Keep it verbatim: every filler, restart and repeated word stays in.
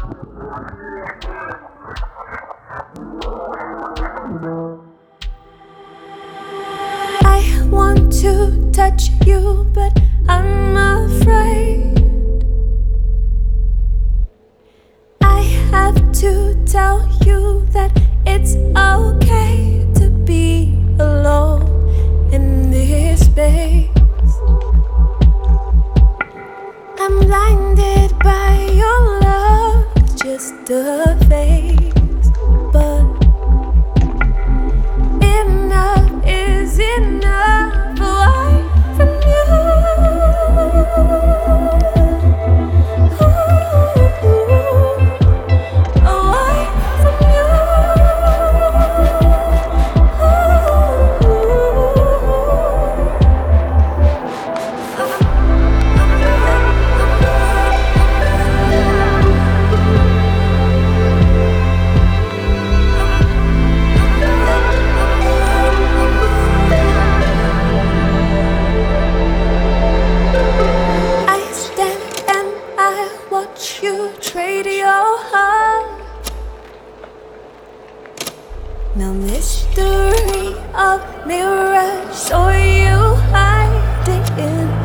I want to touch you, but I'm afraid. I have to tell you that it's okay to be alone in this space. I'm blinded by your love, just a phase, but enough is enough. Away from you, Ooh, away from you, I stand and I watch you trade your heart. No mystery of mirrors, or you hiding in